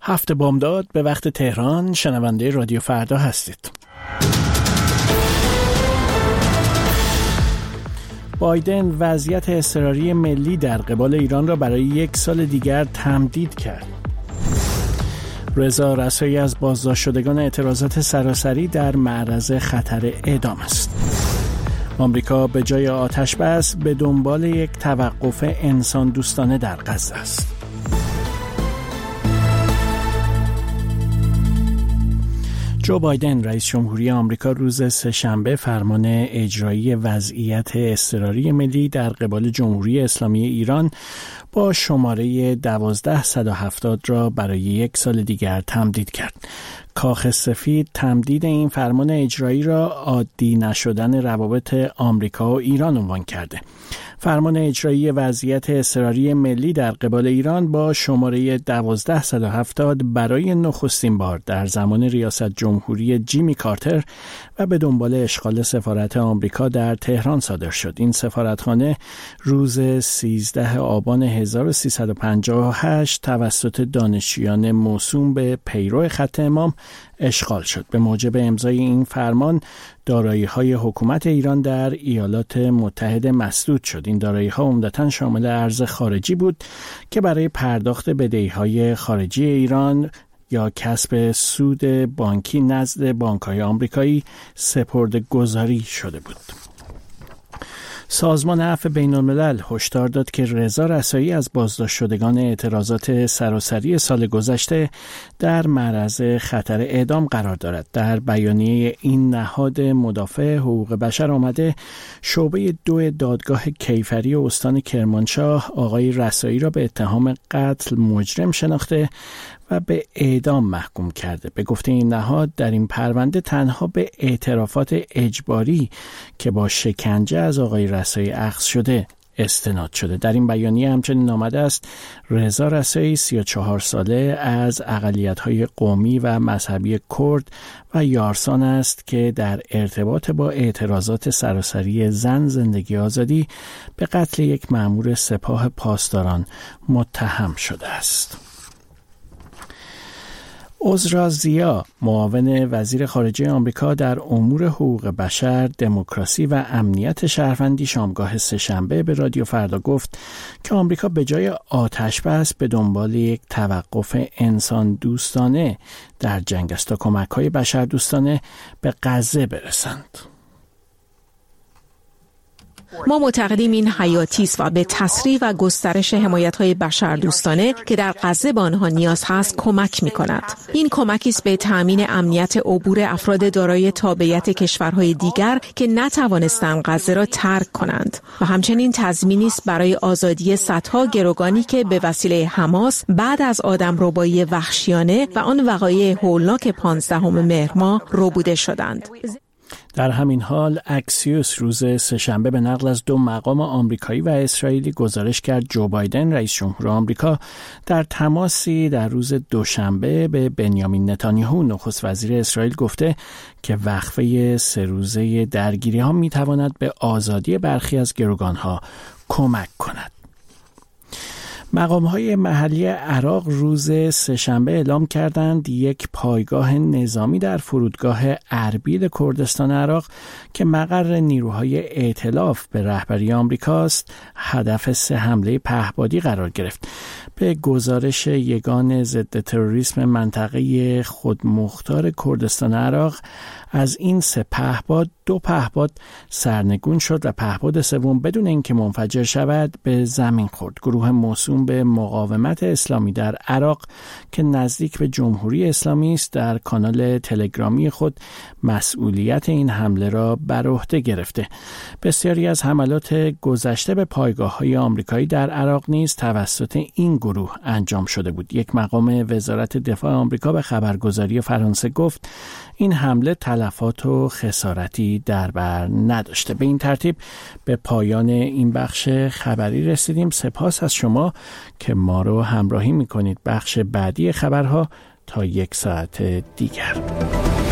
7 بامداد به وقت تهران، شنونده رادیو فردا هستید. بایدن وضعیت اضطراری ملی در قبال ایران را برای 1 سال دیگر تمدید کرد. رضا رسایی از بازداشت شدگان اعتراضات سراسری در معرض خطر اعدام است. آمریکا به جای آتش بس به دنبال یک توقف انسان دوستانه در غزه است. جو بایدن رئیس جمهوری آمریکا روز سه‌شنبه فرمان اجرایی وضعیت اضطراری ملی در قبال جمهوری اسلامی ایران با شماره 12170 را برای 1 سال دیگر تمدید کرد. کاخ سفید تمدید این فرمان اجرایی را عادی نشدن روابط آمریکا و ایران عنوان کرده. فرمان اجرایی وضعیت اضطراری ملی در قبال ایران با شماره 12170 برای نخستین بار در زمان ریاست جمهوری جیمی کارتر و به دنبال اشغال سفارت آمریکا در تهران صادر شد. این سفارتخانه روز 13 آبان 1358 توسط دانشجویان موسوم به پیرو خط امام اشغال شد. به موجب امضای این فرمان دارایی‌های حکومت ایران در ایالات متحده مسدود شد. این دارایی‌ها عمدتاً شامل ارز خارجی بود که برای پرداخت بدهی‌های خارجی ایران یا کسب سود بانکی نزد بانک‌های آمریکایی سپرده‌گذاری شده بود. سازمان عفو بین‌الملل هشدار داد که رضا رسایی از بازداشت شدگان اعتراضات سراسری سال گذشته در معرض خطر اعدام قرار دارد. در بیانیه این نهاد مدافع حقوق بشر آمده شعبه 2 دادگاه کیفری استان کرمانشاه آقای رسایی را به اتهام قتل مجرم شناخته و به اعدام محکوم کرده. به گفته این نهاد در این پرونده تنها به اعترافات اجباری که با شکنجه از آقای رسایی اخذ شده استناد شده. در این بیانیه همچنین آمده است رضا رسایی 34 ساله از اقلیت‌های قومی و مذهبی کرد و یارسان است که در ارتباط با اعتراضات سراسری زن زندگی آزادی به قتل یک مأمور سپاه پاسداران متهم شده است. عذرا زیا، معاون وزیر خارجه آمریکا در امور حقوق بشر، دموکراسی و امنیت شهروندی شامگاه سه‌شنبه به رادیو فردا گفت که آمریکا به جای آتش بس به دنبال یک توقف انسان دوستانه در جنگ است تا کمک‌های بشر دوستانه به غزه برسند. ما معتقدیم این حیاتی است و به تسریع و گسترش حمایت‌های بشردوستانه که در غزه به آنها نیاز هست کمک می‌کند. این کمکی است به تأمین امنیت عبور افراد دارای تابعیت کشورهای دیگر که نتوانستند غزه را ترک کنند و همچنین تضمینی است برای آزادی صدها گروگانی که به وسیله حماس بعد از آدمربایی وحشیانه و آن وقایع هولناک 15 مهر ماه ربوده شدند. در همین حال اکسیوس روز سه‌شنبه به نقل از 2 مقام آمریکایی و اسرائیلی گزارش کرد جو بایدن رئیس جمهور آمریکا در تماسی در روز دوشنبه به بنیامین نتانیاهو نخست وزیر اسرائیل گفته که وقفه 3 روزه درگیری‌ها می‌تواند به آزادی برخی از گروگان‌ها کمک کند. مقام‌های محلی عراق روز سه‌شنبه اعلام کردند یک پایگاه نظامی در فرودگاه اربیل کردستان عراق که مقر نیروهای ائتلاف به رهبری آمریکاست هدف 3 حمله پهپادی قرار گرفت. به گزارش یگان ضد تروریسم منطقه خودمختار کردستان عراق از این 3 پهپاد 2 پهپاد سرنگون شد و پهپاد سوم بدون اینکه منفجر شود به زمین خورد. گروه موسوم به مقاومت اسلامی در عراق که نزدیک به جمهوری اسلامی است در کانال تلگرامی خود مسئولیت این حمله را بر عهده گرفته. بسیاری از حملات گذشته به پایگاه‌های آمریکایی در عراق نیز توسط این گروه انجام شده بود. یک مقام وزارت دفاع آمریکا به خبرگزاری فرانسه گفت این حمله تلفات و خسارتی در بر نداشته. به این ترتیب به پایان این بخش خبری رسیدیم. سپاس از شما که ما رو همراهی می‌کنید. بخش بعدی خبرها تا 1 ساعت دیگر.